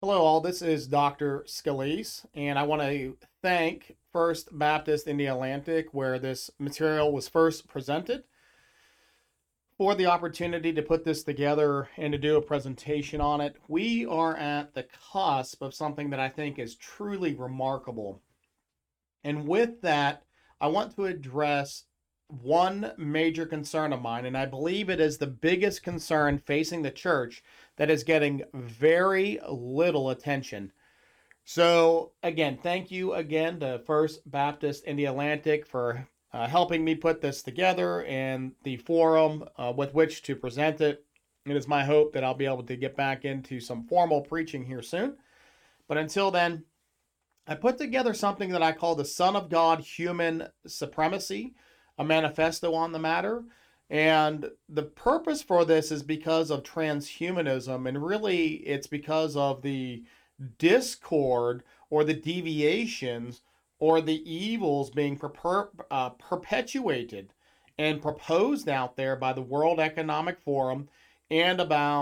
Hello, all. This is Dr. Scalise, and I want to thank First Baptist Indialantic, where this material was first presented, for the opportunity to put this together and to do a presentation on it. We are at the cusp of something that I think is truly remarkable. And with that, I want to address one major concern of mine, and I believe it is the biggest concern facing the church that is getting very little attention. So, again, thank you again to First Baptist Indialantic for helping me put this together and the forum with which to present it. It is my hope that I'll be able to get back into some formal preaching here soon. But until then, I put together something that I call the Son of God Human Supremacy, a manifesto on the matter. And the purpose for this is because of transhumanism, and really it's because of the discord or the deviations or the evils being perpetuated and proposed out there by the World Economic Forum and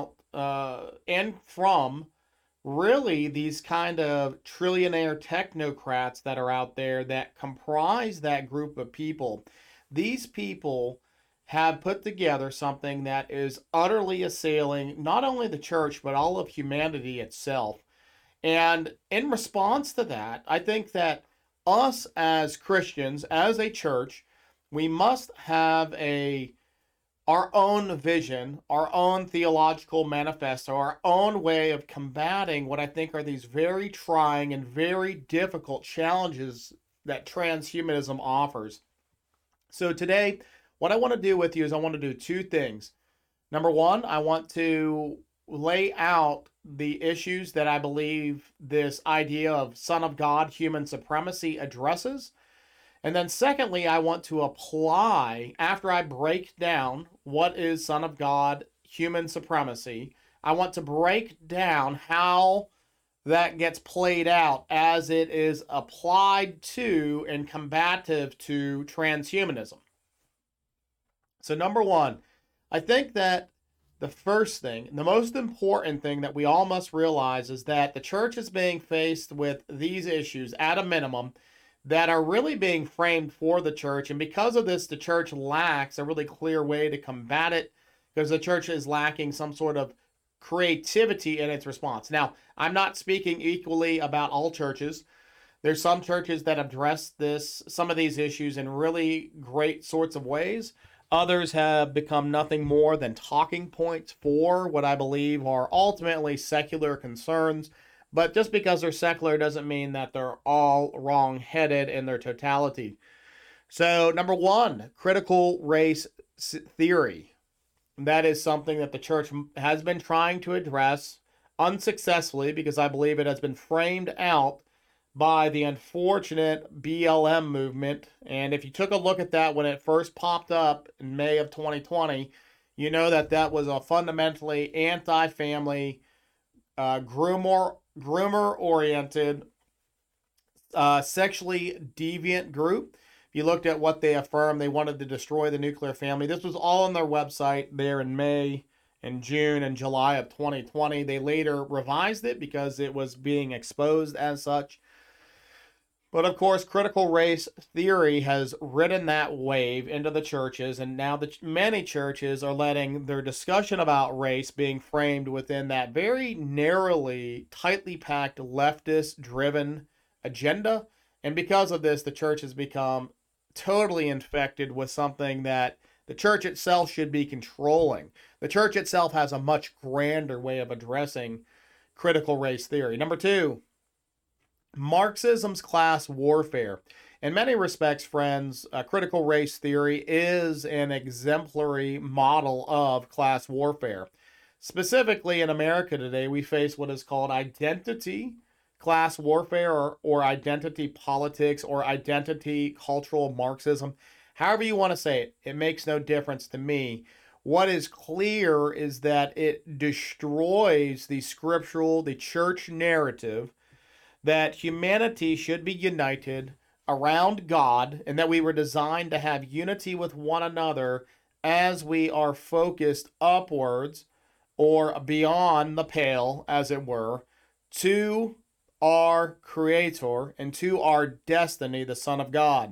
from really these kind of trillionaire technocrats that are out there that comprise that group of people. These people have put together something that is utterly assailing not only the church but all of humanity itself. And in response to that, I think that us as Christians, as a church, we must have our own vision, our own theological manifesto, our own way of combating what I think are these very trying and very difficult challenges that transhumanism offers. So today, what I want to do with you is I want to do two things. Number one, I want to lay out the issues that I believe this idea of Son of God human supremacy addresses. And then secondly, I want to apply, after I break down what is Son of God human supremacy, I want to break down how that gets played out as it is applied to and combative to transhumanism. So number one, I think that the first thing, the most important thing that we all must realize is that the church is being faced with these issues at a minimum that are really being framed for the church. And because of this, the church lacks a really clear way to combat it because the church is lacking some sort of creativity in its response. Now, I'm not speaking equally about all churches. There's some churches that address some of these issues in really great sorts of ways. Others have become nothing more than talking points for what I believe are ultimately secular concerns. But just because they're secular doesn't mean that they're all wrong-headed in their totality. So, number one, critical race theory. That is something that the church has been trying to address unsuccessfully because I believe it has been framed out by the unfortunate BLM movement. And if you took a look at that when it first popped up in May of 2020, you know that that was a fundamentally anti-family, groomer-oriented, sexually deviant group. If you looked at what they affirmed, they wanted to destroy the nuclear family. This was all on their website there in May and June and July of 2020. They later revised it because it was being exposed as such. But of course, critical race theory has ridden that wave into the churches, and now many churches are letting their discussion about race being framed within that very narrowly, tightly packed, leftist-driven agenda. And because of this, the church has become totally infected with something that the church itself should be controlling. The church itself has a much grander way of addressing critical race theory. Number two, Marxism's class warfare. In many respects, friends, critical race theory is an exemplary model of class warfare. Specifically, in America today, we face what is called identity class warfare or identity politics or identity cultural Marxism. However you want to say it, it makes no difference to me. What is clear is that it destroys the scriptural, the church narrative that humanity should be united around God and that we were designed to have unity with one another as we are focused upwards or beyond the pale, as it were, to our Creator and to our destiny, the Son of God.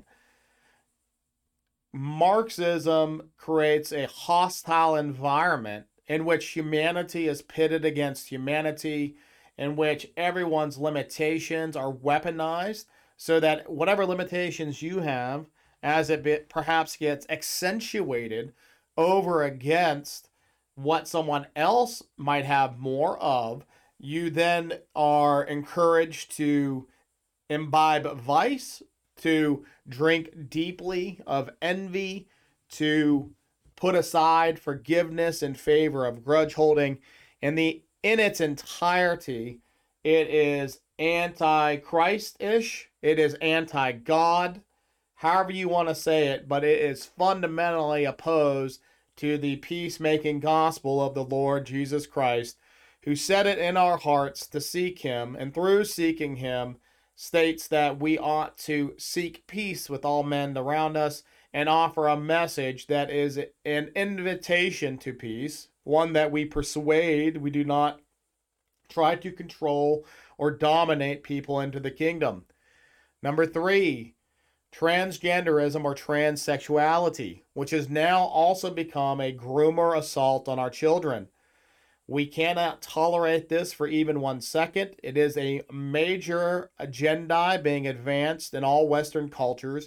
Marxism creates a hostile environment in which humanity is pitted against humanity, in which everyone's limitations are weaponized, so that whatever limitations you have, as it perhaps gets accentuated over against what someone else might have more of, you then are encouraged to imbibe vice, to drink deeply of envy, to put aside forgiveness in favor of grudge holding. In its entirety, it is anti-Christ-ish. It is anti-God, however you want to say it, but it is fundamentally opposed to the peacemaking gospel of the Lord Jesus Christ, who set it in our hearts to seek him, and through seeking him states that we ought to seek peace with all men around us and offer a message that is an invitation to peace, one that we persuade. We do not try to control or dominate people into the kingdom. Number 3, transgenderism or transsexuality, which has now also become a groomer assault on our children. We cannot tolerate this for even 1 second. It is a major agenda being advanced in all Western cultures,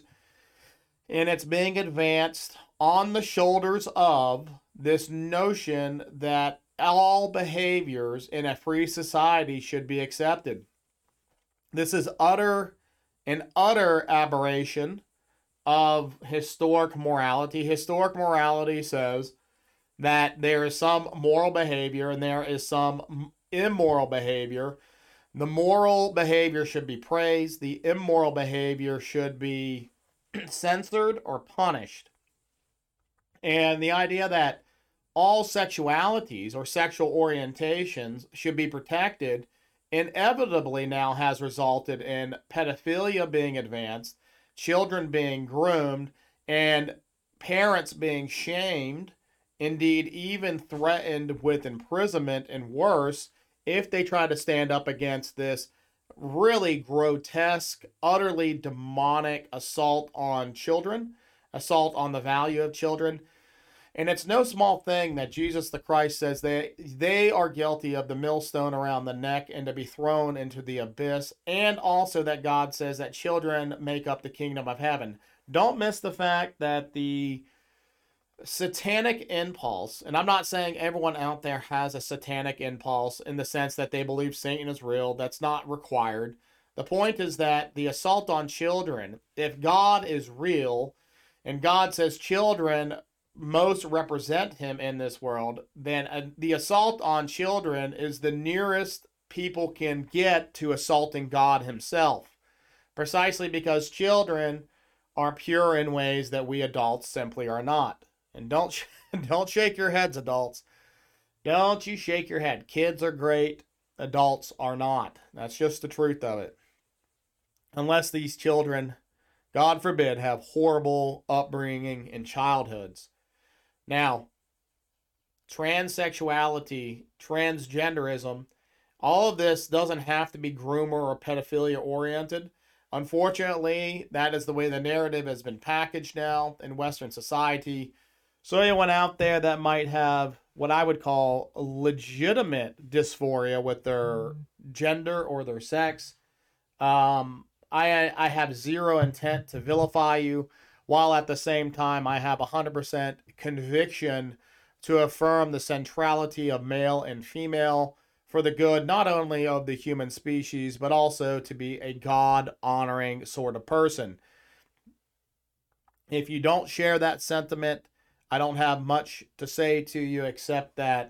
and it's being advanced on the shoulders of this notion that all behaviors in a free society should be accepted. This is an utter aberration of historic morality. Historic morality says that there is some moral behavior and there is some immoral behavior. The moral behavior should be praised. The immoral behavior should be censored or punished. And the idea that all sexualities or sexual orientations should be protected inevitably now has resulted in pedophilia being advanced, children being groomed, and parents being shamed, indeed even threatened with imprisonment and worse, if they try to stand up against this really grotesque, utterly demonic assault on children, assault on the value of children. And it's no small thing that Jesus the Christ says they are guilty of the millstone around the neck and to be thrown into the abyss, and also that God says that children make up the kingdom of heaven. Don't miss the fact that the satanic impulse, and I'm not saying everyone out there has a satanic impulse in the sense that they believe Satan is real. That's not required. The point is that the assault on children, if God is real and God says children most represent him in this world, then the assault on children is the nearest people can get to assaulting God himself, precisely because children are pure in ways that we adults simply are not. And don't shake your heads, adults. Don't you shake your head. Kids are great. Adults are not. That's just the truth of it. Unless these children, God forbid, have horrible upbringing and childhoods. Now, transsexuality, transgenderism, all of this doesn't have to be groomer or pedophilia oriented. Unfortunately, that is the way the narrative has been packaged now in Western society. So anyone out there that might have what I would call legitimate dysphoria with their gender or their sex, I have zero intent to vilify you, while at the same time I have 100% conviction to affirm the centrality of male and female for the good not only of the human species, but also to be a God-honoring sort of person. If you don't share that sentiment, I don't have much to say to you except that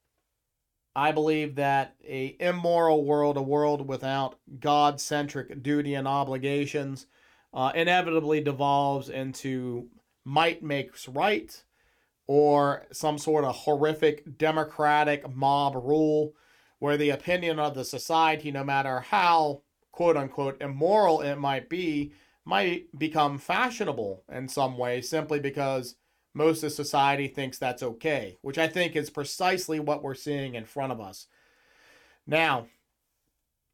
I believe that an immoral world, a world without God-centric duty and obligations, inevitably devolves into might makes right, or some sort of horrific democratic mob rule where the opinion of the society, no matter how quote-unquote immoral it might become fashionable in some way simply because most of society thinks that's okay, which I think is precisely what we're seeing in front of us. Now,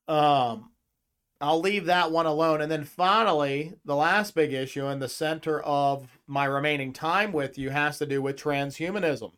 Um, I'll leave that one alone. And then finally, the last big issue in the center of my remaining time with you has to do with transhumanism.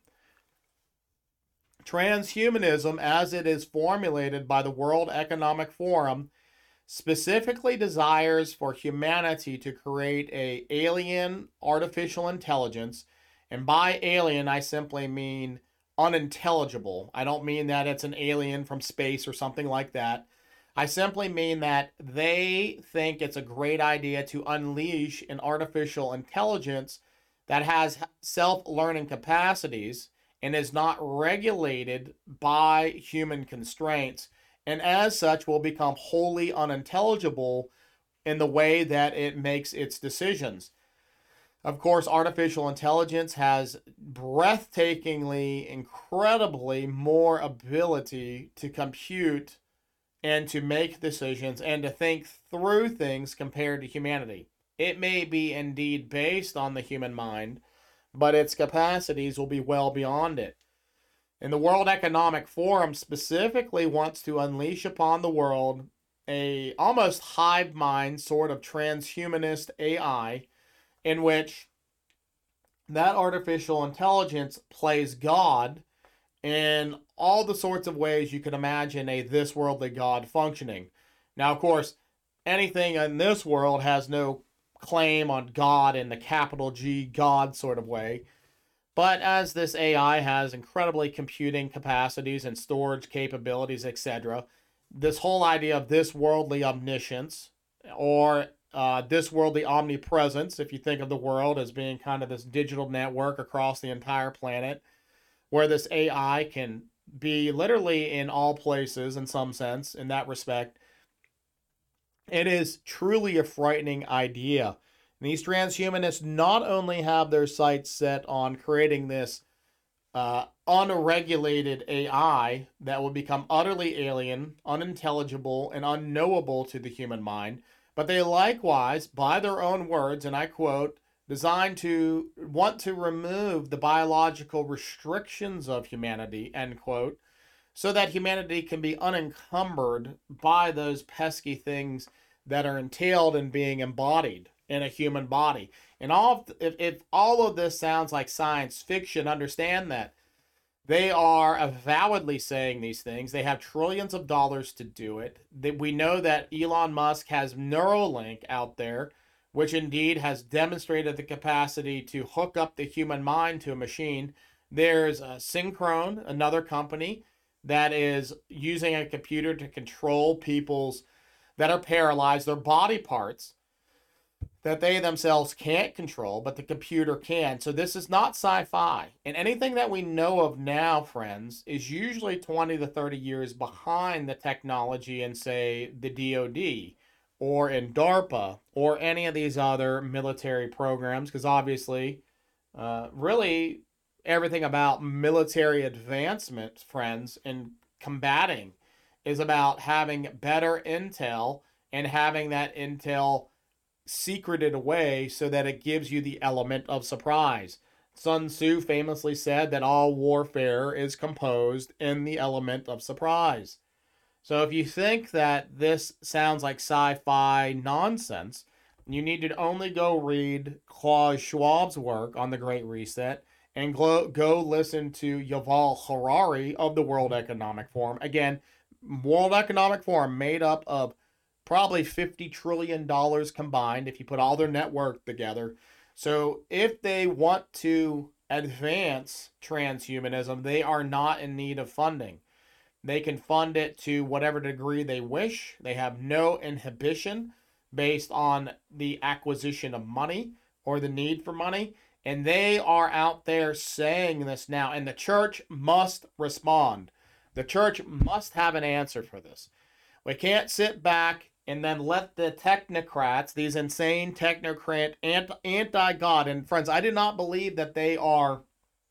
Transhumanism, as it is formulated by the World Economic Forum, specifically desires for humanity to create a alien artificial intelligence. And by alien, I simply mean unintelligible. I don't mean that it's an alien from space or something like that. I simply mean that they think it's a great idea to unleash an artificial intelligence that has self-learning capacities and is not regulated by human constraints, and as such will become wholly unintelligible in the way that it makes its decisions. Of course, artificial intelligence has breathtakingly, incredibly more ability to compute and to make decisions and to think through things compared to humanity. It may be indeed based on the human mind, but its capacities will be well beyond it. And the World Economic Forum specifically wants to unleash upon the world a almost hive mind sort of transhumanist AI in which that artificial intelligence plays God in all the sorts of ways you can imagine a this worldly God functioning. Now, of course, anything in this world has no claim on God in the capital G God sort of way. But as this AI has incredibly computing capacities and storage capabilities, etc., this whole idea of this worldly omniscience or this worldly omnipresence, if you think of the world as being kind of this digital network across the entire planet, where this AI can be literally in all places in some sense, in that respect, it is truly a frightening idea. And these transhumanists not only have their sights set on creating this unregulated AI that will become utterly alien, unintelligible, and unknowable to the human mind, but they likewise, by their own words, and I quote, designed to want to remove the biological restrictions of humanity, end quote, so that humanity can be unencumbered by those pesky things that are entailed in being embodied in a human body. And if all of this sounds like science fiction, understand that they are avowedly saying these things. They have trillions of dollars to do it. We know that Elon Musk has Neuralink out there, which indeed has demonstrated the capacity to hook up the human mind to a machine. There's Synchrone, another company that is using a computer to control people's that are paralyzed, their body parts that they themselves can't control, but the computer can. So this is not sci-fi. And anything that we know of now, friends, is usually 20 to 30 years behind the technology in, say, the DoD or in DARPA or any of these other military programs, because obviously, really, everything about military advancement, friends, and combating is about having better intel and having that intel secreted away so that it gives you the element of surprise. Sun Tzu famously said that all warfare is composed in the element of surprise. So if you think that this sounds like sci-fi nonsense, you need to only go read Klaus Schwab's work on the Great Reset and go listen to Yuval Harari of the World Economic Forum. Again, World Economic Forum made up of probably $50 trillion combined if you put all their network together. So if they want to advance transhumanism, they are not in need of funding. They can fund it to whatever degree they wish. They have no inhibition based on the acquisition of money or the need for money. And they are out there saying this now. And the church must respond. The church must have an answer for this. We can't sit back and then let the technocrats, these insane technocrat, anti-God, and friends, I do not believe that they are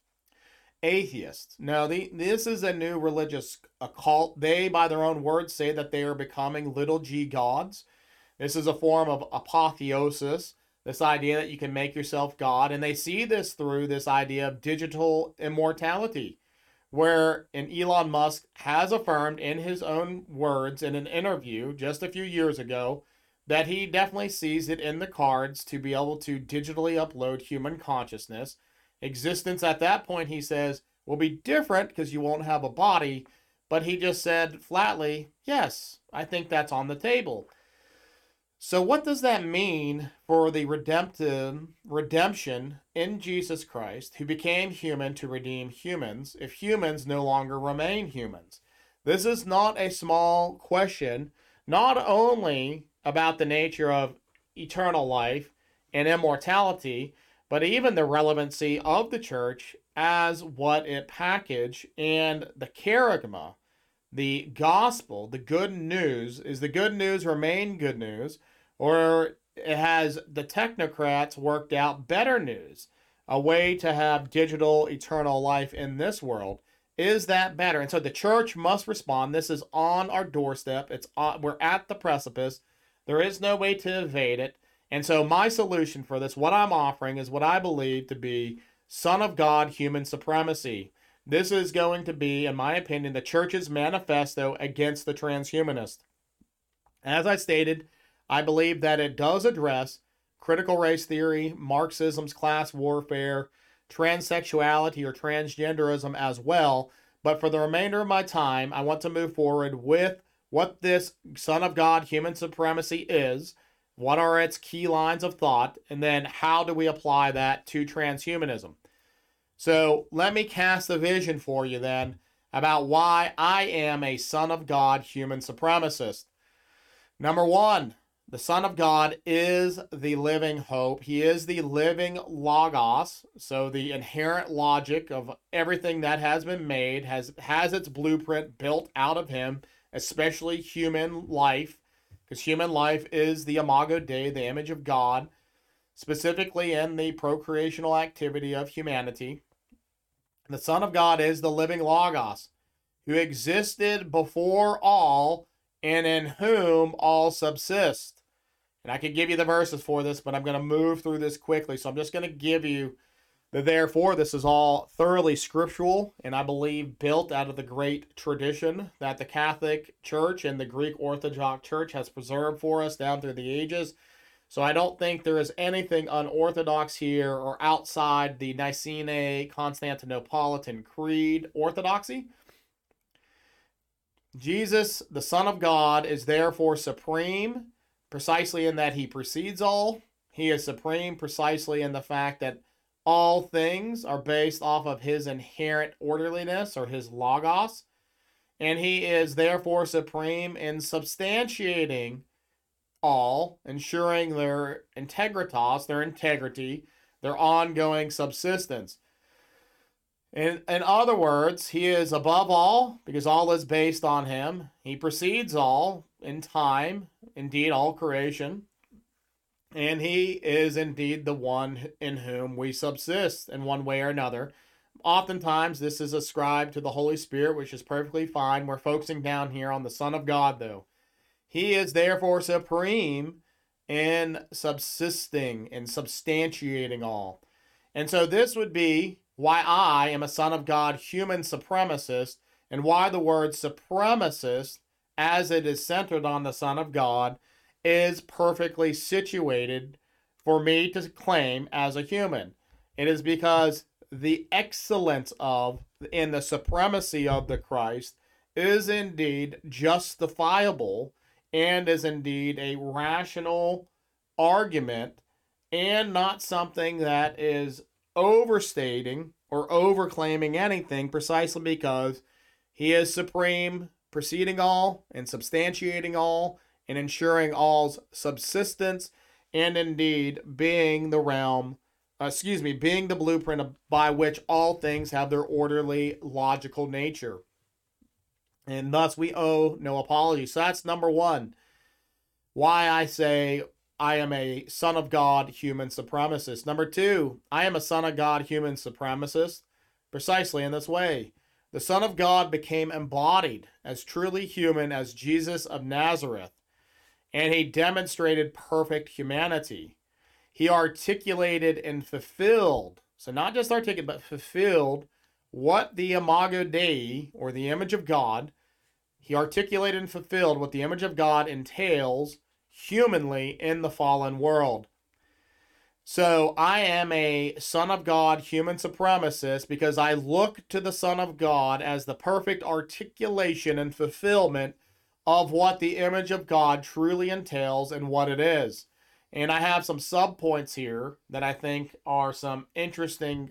atheists. No, this is a new religious occult. They, by their own words, say that they are becoming little g gods. This is a form of apotheosis, this idea that you can make yourself God, and they see this through this idea of digital immortality, where and Elon Musk has affirmed in his own words in an interview just a few years ago that he definitely sees it in the cards to be able to digitally upload human consciousness. Existence at that point, he says, will be different because you won't have a body, but he just said flatly, yes, I think that's on the table. So what does that mean for the redemption in Jesus Christ, who became human to redeem humans, if humans no longer remain humans? This is not a small question, not only about the nature of eternal life and immortality, but even the relevancy of the church as what it packaged and the kerygma, the gospel, the good news. Is the good news remain good news, or has the technocrats worked out better news, a way to have digital eternal life in this world? Is that better? And so the church must respond. This is on our doorstep. We're at the precipice. There is no way to evade it. And so my solution for this, what I'm offering, is what I believe to be Son of God human supremacy. This is going to be, in my opinion, the church's manifesto against the transhumanist. As I stated, I believe that it does address critical race theory, Marxism's class warfare, transsexuality or transgenderism as well. But for the remainder of my time, I want to move forward with what this Son of God human supremacy is, what are its key lines of thought, and then how do we apply that to transhumanism. So let me cast a vision for you then about why I am a Son of God human supremacist. Number one, the Son of God is the living hope. He is the living logos. So the inherent logic of everything that has been made has its blueprint built out of him, especially human life, because human life is the imago Dei, the image of God, specifically in the procreational activity of humanity. The Son of God is the living logos, who existed before all and in whom all subsist. And I could give you the verses for this, but I'm going to move through this quickly. So I'm just going to give you the therefore. This is all thoroughly scriptural, and I believe built out of the great tradition that the Catholic Church and the Greek Orthodox Church has preserved for us down through the ages. So I don't think there is anything unorthodox here or outside the Nicene Constantinopolitan Creed orthodoxy. Jesus, the Son of God, is therefore supreme, precisely in that he precedes all. He is supreme precisely in the fact that all things are based off of his inherent orderliness or his logos. And he is therefore supreme in substantiating all, ensuring their integritas, their integrity, their ongoing subsistence. In other words, he is above all because all is based on him. He precedes all in time, indeed all creation. And he is indeed the one in whom we subsist in one way or another. Oftentimes, this is ascribed to the Holy Spirit, which is perfectly fine. We're focusing down here on the Son of God, though. He is therefore supreme in subsisting and substantiating all. And so this would be why I am a Son of God human supremacist, and why the word supremacist, as it is centered on the Son of God, is perfectly situated for me to claim as a human. It is because the excellence of and the supremacy of the Christ is indeed justifiable and is indeed a rational argument and not something that is overstating or overclaiming anything, precisely because he is supreme, preceding all and substantiating all and ensuring all's subsistence, and indeed being the being the blueprint by which all things have their orderly, logical nature. And thus we owe no apology. So that's number one. Why I say I am a Son of God human supremacist. Number two, I am a Son of God human supremacist precisely in this way. The Son of God became embodied as truly human as Jesus of Nazareth, and he demonstrated perfect humanity. He articulated and fulfilled, so not just articulated, but fulfilled what the Imago Dei, or the image of God, he articulated and fulfilled what the image of God entails humanly in the fallen world. So I am a Son of God human supremacist because I look to the Son of God as the perfect articulation and fulfillment of what the image of God truly entails and what it is. And I have some subpoints here that I think are some interesting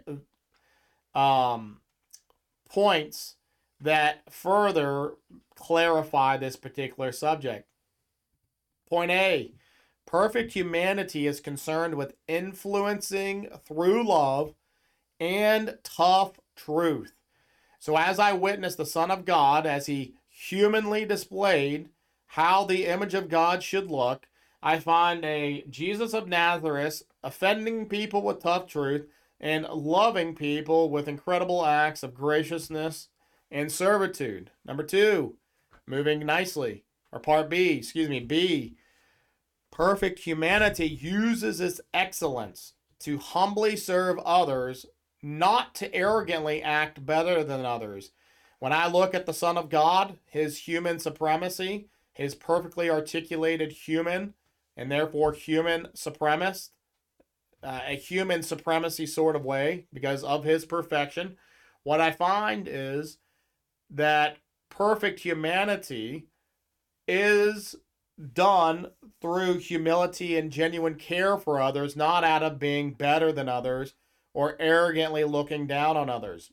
points that further clarify this particular subject. Point A, perfect humanity is concerned with influencing through love and tough truth. So as I witness the Son of God as he humanly displayed how the image of God should look, I find a Jesus of Nazareth offending people with tough truth and loving people with incredible acts of graciousness and servitude. Number two, moving nicely, or part B, B, perfect humanity uses its excellence to humbly serve others, not to arrogantly act better than others. When I look at the Son of God, his human supremacy, his perfectly articulated human, and therefore human supremacist, a human supremacy sort of way because of his perfection, what I find is that perfect humanity is done through humility and genuine care for others, not out of being better than others or arrogantly looking down on others.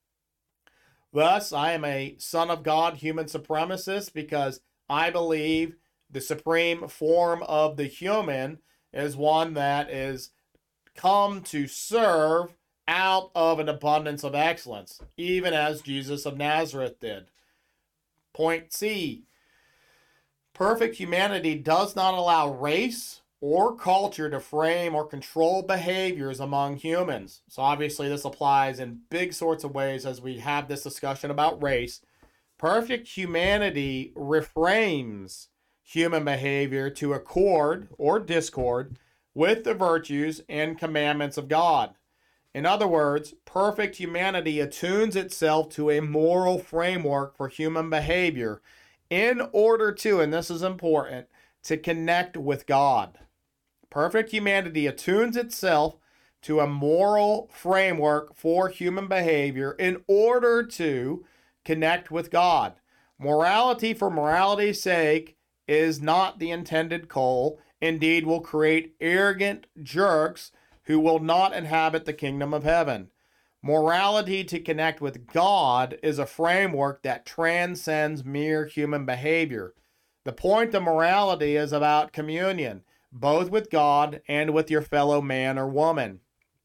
Thus, I am a Son of God human supremacist because I believe the supreme form of the human is one that is come to serve out of an abundance of excellence, even as Jesus of Nazareth did. Point C, perfect humanity does not allow race or culture to frame or control behaviors among humans. So obviously this applies in big sorts of ways as we have this discussion about race. Perfect humanity reframes human behavior to accord or discord with the virtues and commandments of God. In other words, perfect humanity attunes itself to a moral framework for human behavior in order to, and this is important, to connect with God. Perfect humanity attunes itself to a moral framework for human behavior in order to connect with God. Morality for morality's sake is not the intended goal. Indeed, will create arrogant jerks who will not inhabit the kingdom of heaven. Morality to connect with God is a framework that transcends mere human behavior. The point of morality is about communion, both with God and with your fellow man or woman.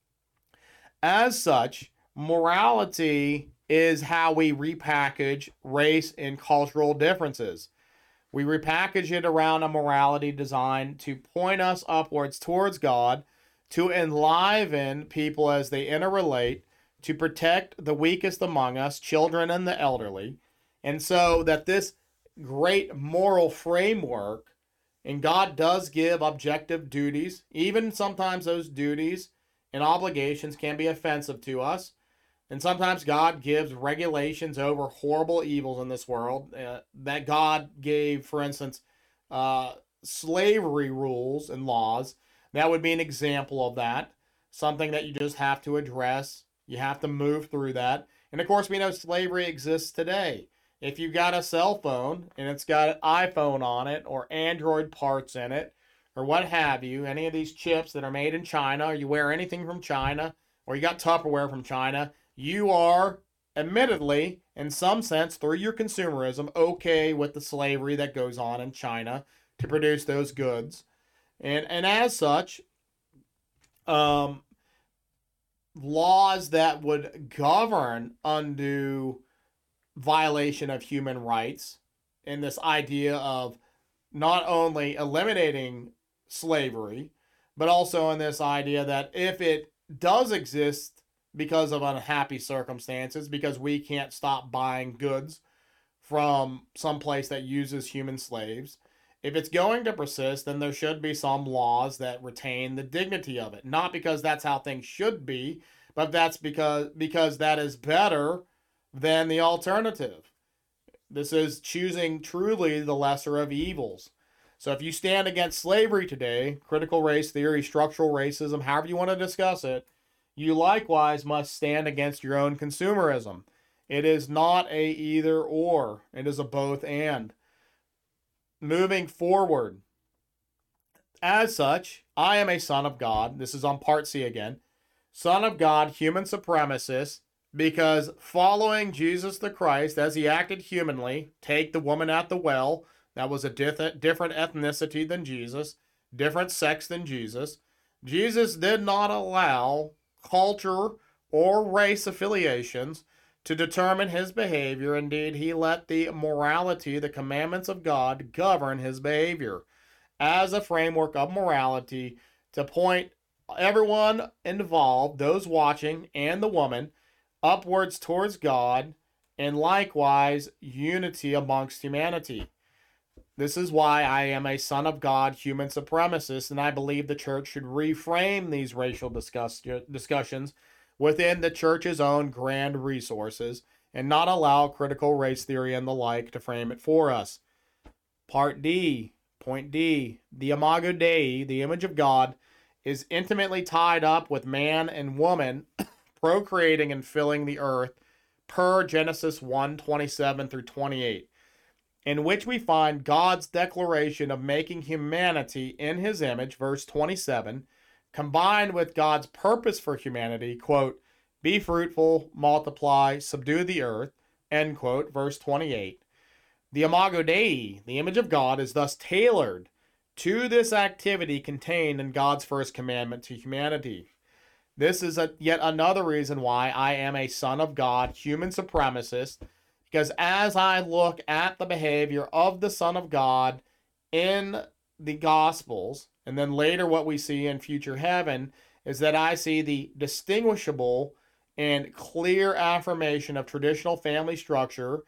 As such, morality is how we repackage race and cultural differences. We repackage it around a morality designed to point us upwards towards God, to enliven people as they interrelate, to protect the weakest among us, children and the elderly, and so that this great moral framework, and God does give objective duties, even sometimes those duties and obligations can be offensive to us, and sometimes God gives regulations over horrible evils in this world that God gave, for instance, slavery rules and laws. That would be an example of that, something that you just have to address. You have to move through that. And of course, we know slavery exists today. If you've got a cell phone and it's got an iPhone on it or Android parts in it or what have you, any of these chips that are made in China, or you wear anything from China, or you got Tupperware from China, you are admittedly, in some sense, through your consumerism, okay with the slavery that goes on in China to produce those goods. And as such, laws that would govern undue violation of human rights and this idea of not only eliminating slavery, but also in this idea that if it does exist because of unhappy circumstances, because we can't stop buying goods from some place that uses human slaves, if it's going to persist, then there should be some laws that retain the dignity of it. Not because that's how things should be, But that's because that is better than the alternative. This is choosing truly the lesser of evils. So if you stand against slavery today, critical race theory, structural racism, however you want to discuss it, you likewise must stand against your own consumerism. It is not a either or, it is a both and. Moving forward, as such, I am a son of God. This is on part C again. Son of God, human supremacist, because following Jesus the Christ as he acted humanly, take the woman at the well, that was a different ethnicity than Jesus, different sex than Jesus. Jesus did not allow culture or race affiliations to determine his behavior. Indeed, he let the morality, the commandments of God, govern his behavior as a framework of morality to point everyone involved, those watching and the woman, upwards towards God, and likewise unity amongst humanity. This is why I am a son of God, human supremacist, and I believe the church should reframe these racial discussions within the church's own grand resources and not allow critical race theory and the like to frame it for us. Part D, point D, the Imago Dei, the image of God, is intimately tied up with man and woman procreating and filling the earth per Genesis 1:27 through 28, in which we find God's declaration of making humanity in his image, verse 27, combined with God's purpose for humanity, quote, be fruitful, multiply, subdue the earth, end quote, verse 28. The Imago Dei, the image of God, is thus tailored to this activity contained in God's first commandment to humanity. This is yet another reason why I am a son of God, human supremacist, because as I look at the behavior of the Son of God in the Gospels, and then later what we see in future heaven, is that I see the distinguishable and clear affirmation of traditional family structure.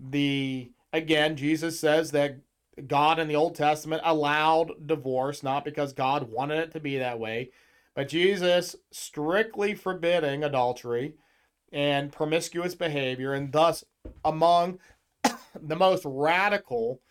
Again, Jesus says that God in the Old Testament allowed divorce, not because God wanted it to be that way, but Jesus strictly forbidding adultery and promiscuous behavior, and thus among the most radical,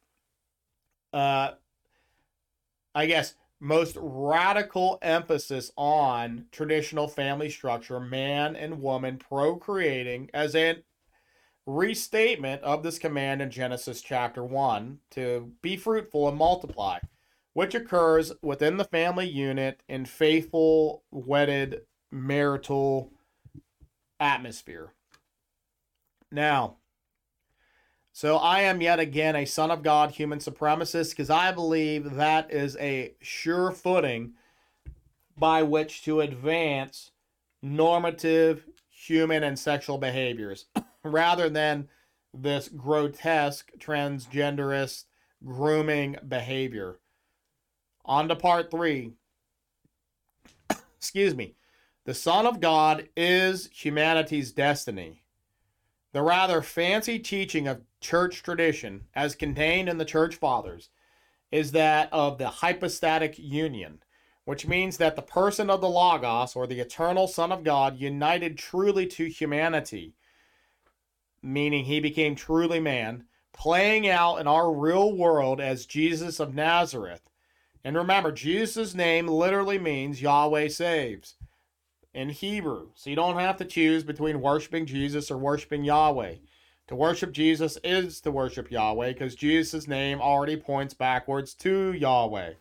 most radical emphasis on traditional family structure, man and woman procreating, as a restatement of this command in Genesis chapter 1 to be fruitful and multiply, which occurs within the family unit in faithful, wedded, marital atmosphere. Now, so I am yet again a son of God, human supremacist, because I believe that is a sure footing by which to advance normative human and sexual behaviors rather than this grotesque transgenderist grooming behavior. On to part 3. Excuse me. The Son of God is humanity's destiny. The rather fancy teaching of church tradition, as contained in the Church Fathers, is that of the hypostatic union, which means that the person of the Logos, or the eternal Son of God, united truly to humanity, meaning he became truly man, playing out in our real world as Jesus of Nazareth. And remember, Jesus' name literally means Yahweh saves in Hebrew. So you don't have to choose between worshiping Jesus or worshiping Yahweh. To worship Jesus is to worship Yahweh, because Jesus' name already points backwards to Yahweh.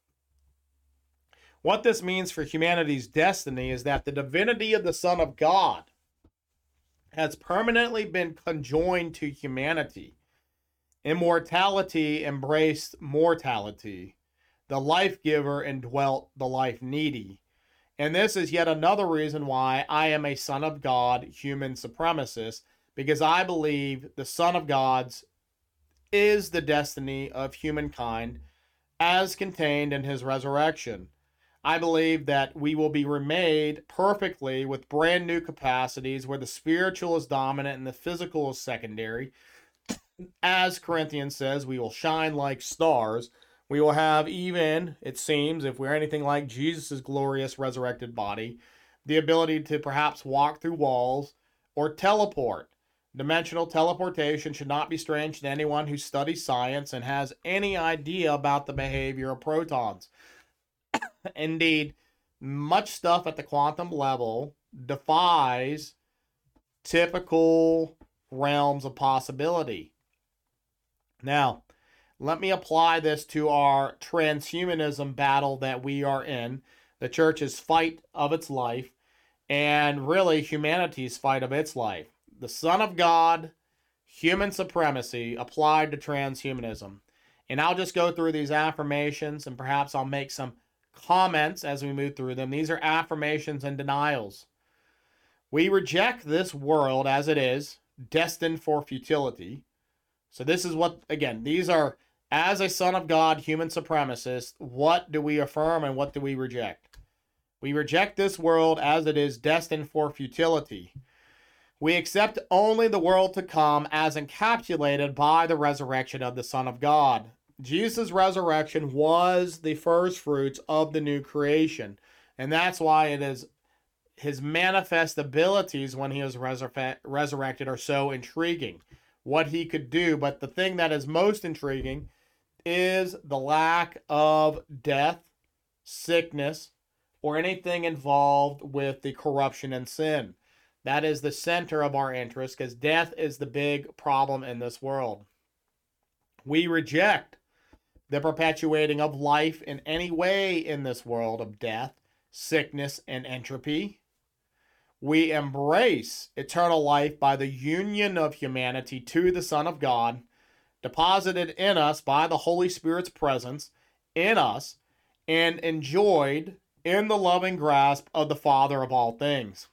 What this means for humanity's destiny is that the divinity of the Son of God has permanently been conjoined to humanity. Immortality embraced mortality. The life giver indwelt the life needy. And this is yet another reason why I am a son of God, human supremacist, because I believe the Son of God's is the destiny of humankind as contained in his resurrection. I believe that we will be remade perfectly with brand new capacities where the spiritual is dominant and the physical is secondary. As Corinthians says, we will shine like stars. We will have, even, it seems, if we're anything like Jesus' glorious resurrected body, the ability to perhaps walk through walls or teleport. Dimensional teleportation should not be strange to anyone who studies science and has any idea about the behavior of protons. Indeed, much stuff at the quantum level defies typical realms of possibility. Now, let me apply this to our transhumanism battle that we are in, the church's fight of its life, and really humanity's fight of its life. The Son of God, human supremacy applied to transhumanism. And I'll just go through these affirmations and perhaps I'll make some comments as we move through them. These are affirmations and denials. We reject this world as it is, destined for futility. So this is what, again, these are, as a Son of God, human supremacist, what do we affirm and what do we reject? We reject this world as it is destined for futility. We accept only the world to come as encapsulated by the resurrection of the Son of God. Jesus' resurrection was the first fruits of the new creation. And that's why it is his manifest abilities when he was resurrected are so intriguing. What he could do. But the thing that is most intriguing is the lack of death, sickness, or anything involved with the corruption and sin. That is the center of our interest because death is the big problem in this world. We reject the perpetuating of life in any way in this world of death, sickness, and entropy. We embrace eternal life by the union of humanity to the Son of God, deposited in us by the Holy Spirit's presence in us, and enjoyed in the loving grasp of the Father of all things.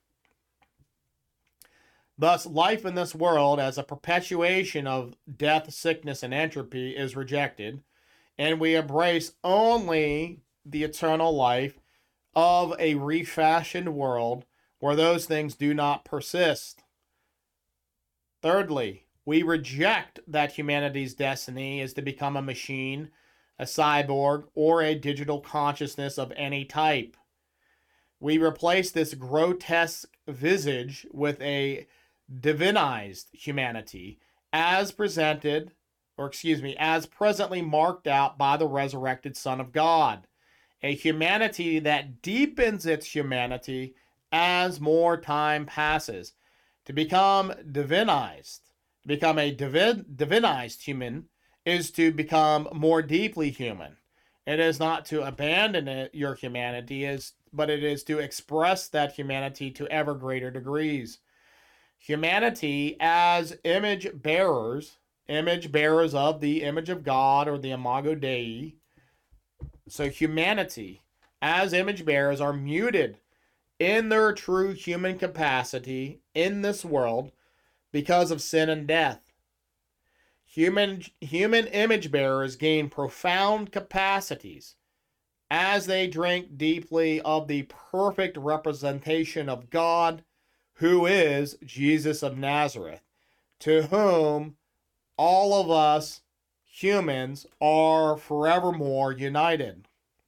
Thus, life in this world as a perpetuation of death, sickness, and entropy is rejected, and we embrace only the eternal life of a refashioned world where those things do not persist. Thirdly, we reject that humanity's destiny is to become a machine, a cyborg, or a digital consciousness of any type. We replace this grotesque visage with a divinized humanity as presented, as presently marked out by the resurrected Son of God. A humanity that deepens its humanity as more time passes. To become divinized, to become a divinized human, is to become more deeply human. It is not to abandon your humanity, but it is to express that humanity to ever greater degrees. Humanity as image bearers of the image of God or the Imago Dei. So humanity as image bearers are muted in their true human capacity in this world because of sin and death. Human image bearers gain profound capacities as they drink deeply of the perfect representation of God, who is Jesus of Nazareth, to whom all of us humans are forevermore united.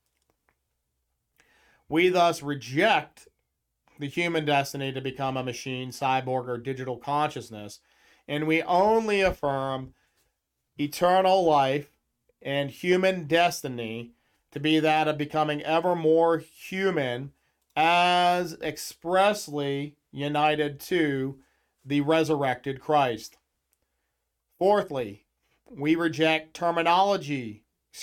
We thus reject the human destiny to become a machine, cyborg, or digital consciousness, and we only affirm eternal life and human destiny to be that of becoming ever more human as expressly united to the resurrected Christ. Fourthly, we reject technology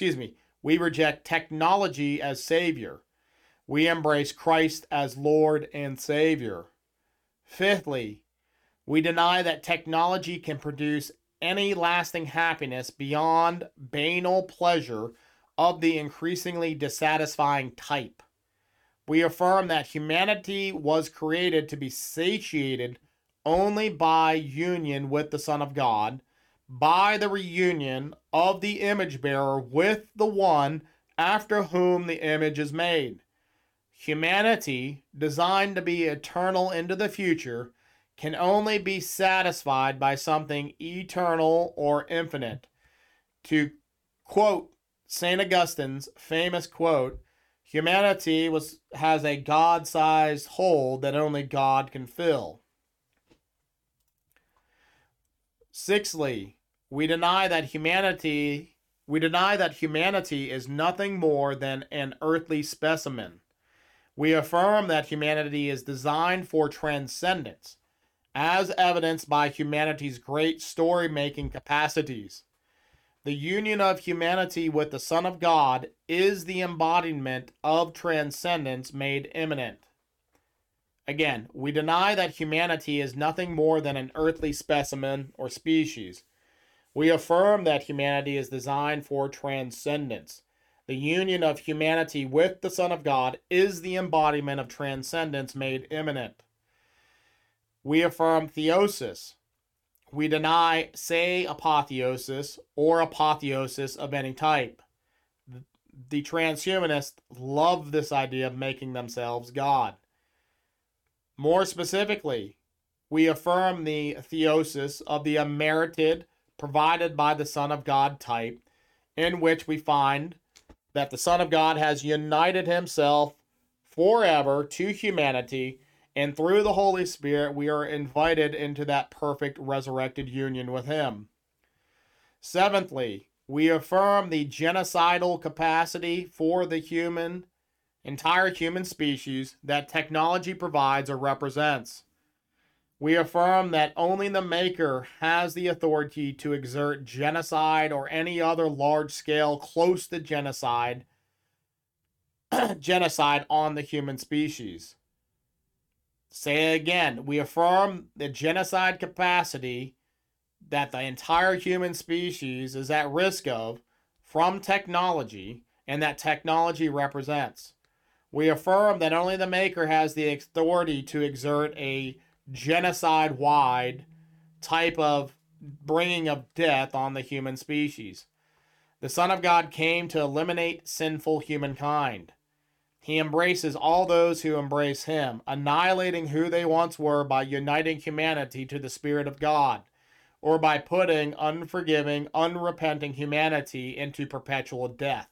as Savior. We embrace Christ as Lord and Savior. Fifthly, we deny that technology can produce any lasting happiness beyond banal pleasure of the increasingly dissatisfying type. We affirm that humanity was created to be satiated only by union with the Son of God, by the reunion of the image bearer with the one after whom the image is made. Humanity, designed to be eternal into the future, can only be satisfied by something eternal or infinite. To quote St. Augustine's famous quote, Humanity has a God-sized hole that only God can fill. Sixthly, we deny that humanity is nothing more than an earthly specimen. We affirm that humanity is designed for transcendence, as evidenced by humanity's great story-making capacities. The union of humanity with the Son of God is the embodiment of transcendence made imminent. Again, we deny that humanity is nothing more than an earthly specimen or species. We affirm that humanity is designed for transcendence. The union of humanity with the Son of God is the embodiment of transcendence made imminent. We affirm theosis. We deny apotheosis or apotheosis of any type. The transhumanists love this idea of making themselves God. More specifically, we affirm the theosis of the unmerited, provided by the Son of God type, in which we find that the Son of God has united himself forever to humanity, and through the Holy Spirit we are invited into that perfect resurrected union with him. Seventhly, we affirm the genocidal capacity for the entire human species that technology provides or represents. We affirm that only the Maker has the authority to exert genocide or any other large-scale, close to genocide on the human species. Say it again. We affirm the genocide capacity that the entire human species is at risk of from technology, and that technology represents. We affirm that only the Maker has the authority to exert a genocide-wide type of bringing of death on the human species. The Son of God came to eliminate sinful humankind. He embraces all those who embrace him, annihilating who they once were by uniting humanity to the Spirit of God, or by putting unforgiving, unrepenting humanity into perpetual death.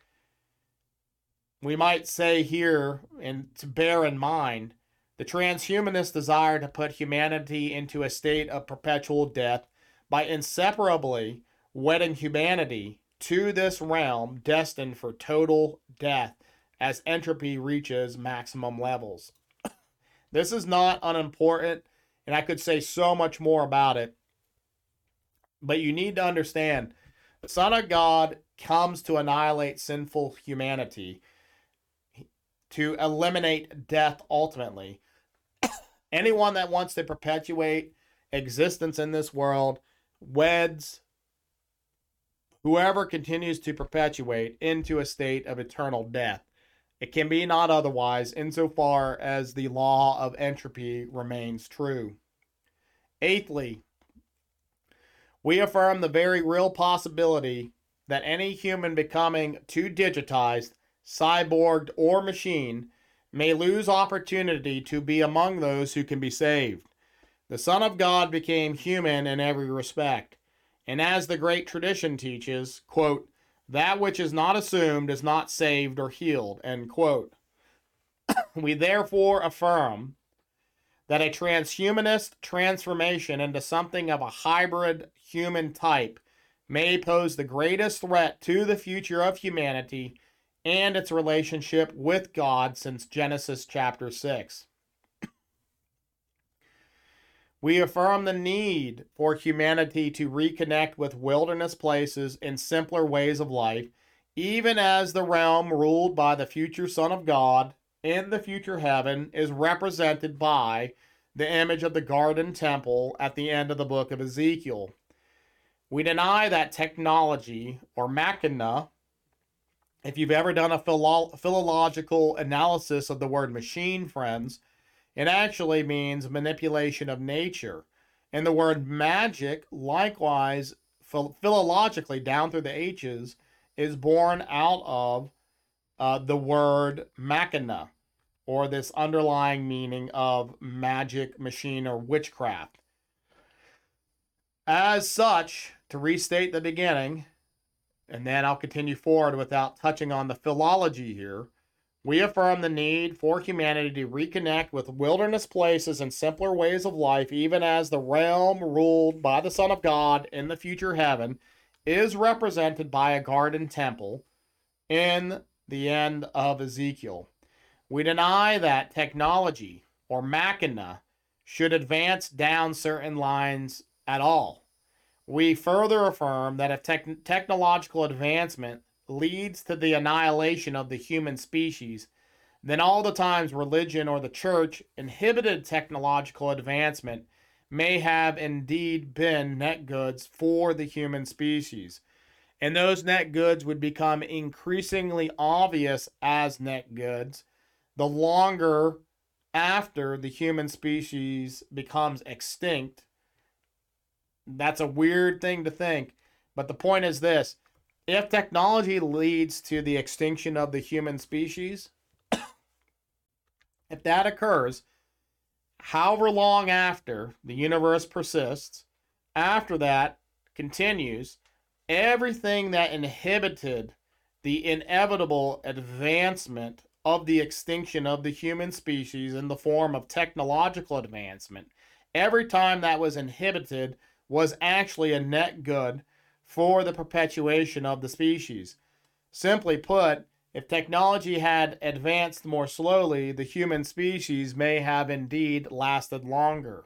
We might say here, and to bear in mind, the transhumanists desire to put humanity into a state of perpetual death by inseparably wedding humanity to this realm destined for total death as entropy reaches maximum levels. This is not unimportant, and I could say so much more about it, but you need to understand the Son of God comes to annihilate sinful humanity, to eliminate death ultimately. Anyone that wants to perpetuate existence in this world weds whoever continues to perpetuate into a state of eternal death. It can be not otherwise insofar as the law of entropy remains true. Eighthly, we affirm the very real possibility that any human becoming too digitized, cyborged, or machine may lose opportunity to be among those who can be saved. The Son of God became human in every respect, and as the great tradition teaches, quote, that which is not assumed is not saved or healed, end quote. We therefore affirm that a transhumanist transformation into something of a hybrid human type may pose the greatest threat to the future of humanity and its relationship with God since Genesis chapter 6. We affirm the need for humanity to reconnect with wilderness places and simpler ways of life, even as the realm ruled by the future Son of God in the future heaven is represented by the image of the garden temple at the end of the book of Ezekiel. We deny that technology, or machina, if you've ever done a philological analysis of the word machine, friends, it actually means manipulation of nature. And the word magic, likewise, philologically, down through the H's, is born out of the word machina, or this underlying meaning of magic, machine, or witchcraft. As such, to restate the beginning, and then I'll continue forward without touching on the philology here, We affirm the need for humanity to reconnect with wilderness places and simpler ways of life, even as the realm ruled by the Son of God in the future heaven is represented by a garden temple in the end of Ezekiel. We deny that technology or machina should advance down certain lines at all. We further affirm that if technological advancement leads to the annihilation of the human species, then all the times religion or the church inhibited technological advancement may have indeed been net goods for the human species. And those net goods would become increasingly obvious as net goods the longer after the human species becomes extinct. That's a weird thing to think, but the point is this: if technology leads to the extinction of the human species, if that occurs, however long after the universe persists, after that continues, everything that inhibited the inevitable advancement of the extinction of the human species in the form of technological advancement, every time that was inhibited was actually a net good for the perpetuation of the species. Simply put, if technology had advanced more slowly, the human species may have indeed lasted longer.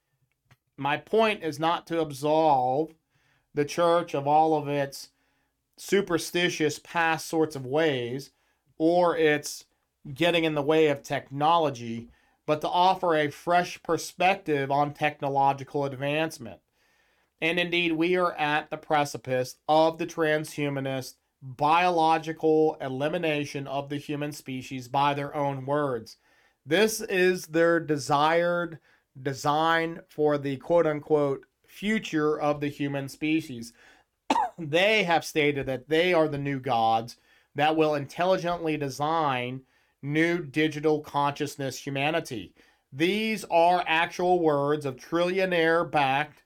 My point is not to absolve the church of all of its superstitious past sorts of ways or its getting in the way of technology, but to offer a fresh perspective on technological advancement. And indeed, we are at the precipice of the transhumanist biological elimination of the human species by their own words. This is their desired design for the quote unquote future of the human species. They have stated that they are the new gods that will intelligently design new digital consciousness humanity. These are actual words of trillionaire backed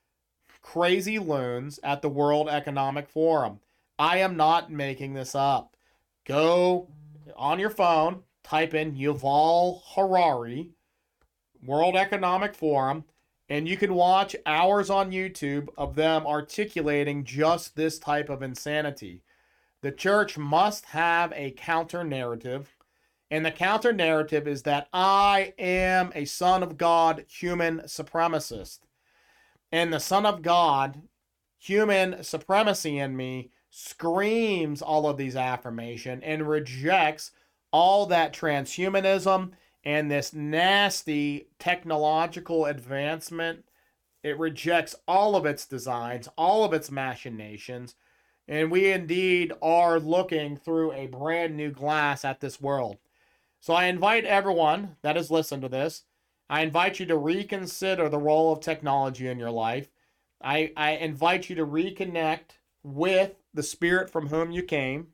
crazy loons at the World Economic Forum. I am not making this up. Go on your phone, type in Yuval Harari, World Economic Forum, and you can watch hours on YouTube of them articulating just this type of insanity. The church must have a counter narrative, and the counter narrative is that I am a Son of God human supremacist. And the Son of God, human supremacy in me, screams all of these affirmation and rejects all that transhumanism and this nasty technological advancement. It rejects all of its designs, all of its machinations, and we indeed are looking through a brand new glass at this world. So I invite everyone that has listened to this, I invite you to reconsider the role of technology in your life. I invite you to reconnect with the spirit from whom you came,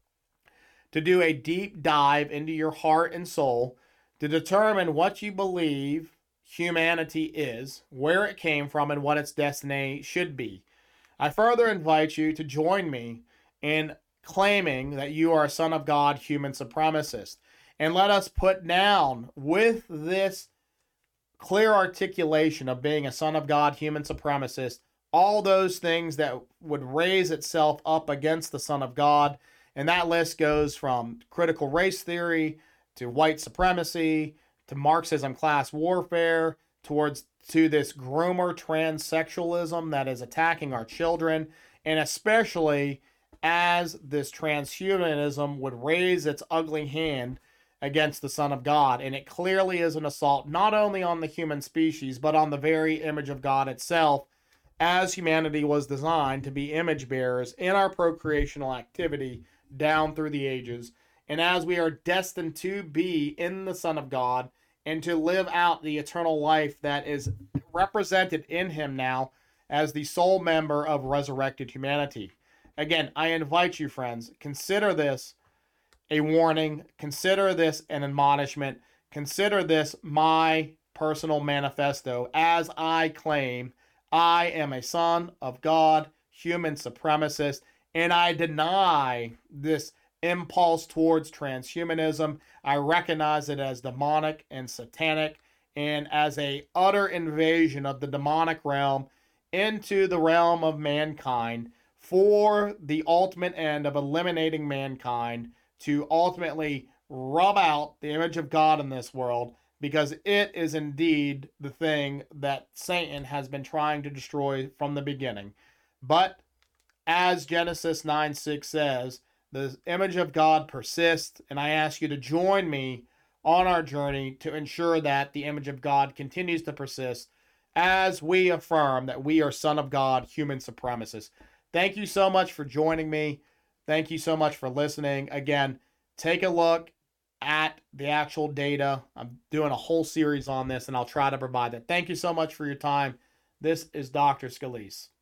to do a deep dive into your heart and soul, to determine what you believe humanity is, where it came from, and what its destiny should be. I further invite you to join me in claiming that you are a Son of God human supremacist. And let us put down with this clear articulation of being a Son of God human supremacist all those things that would raise itself up against the Son of God. And that list goes from critical race theory to white supremacy to Marxism class warfare to this groomer transsexualism that is attacking our children, and especially as this transhumanism would raise its ugly hand against the Son of God. And it clearly is an assault not only on the human species, but on the very image of God itself, as humanity was designed to be image bearers in our procreational activity down through the ages, and as we are destined to be in the Son of God and to live out the eternal life that is represented in him now as the sole member of resurrected humanity. Again, I invite you, friends, consider this a warning, consider this an admonishment, consider this my personal manifesto as I claim I am a Son of God, human supremacist, and I deny this impulse towards transhumanism. I recognize it as demonic and satanic and as a utter invasion of the demonic realm into the realm of mankind for the ultimate end of eliminating mankind to ultimately rub out the image of God in this world, because it is indeed the thing that Satan has been trying to destroy from the beginning. But as Genesis 9:6 says, the image of God persists, and I ask you to join me on our journey to ensure that the image of God continues to persist as we affirm that we are Son of God, human supremacists. Thank you so much for joining me. Thank you so much for listening. Again, take a look at the actual data. I'm doing a whole series on this, and I'll try to provide that. Thank you so much for your time. This is Dr. Scalise.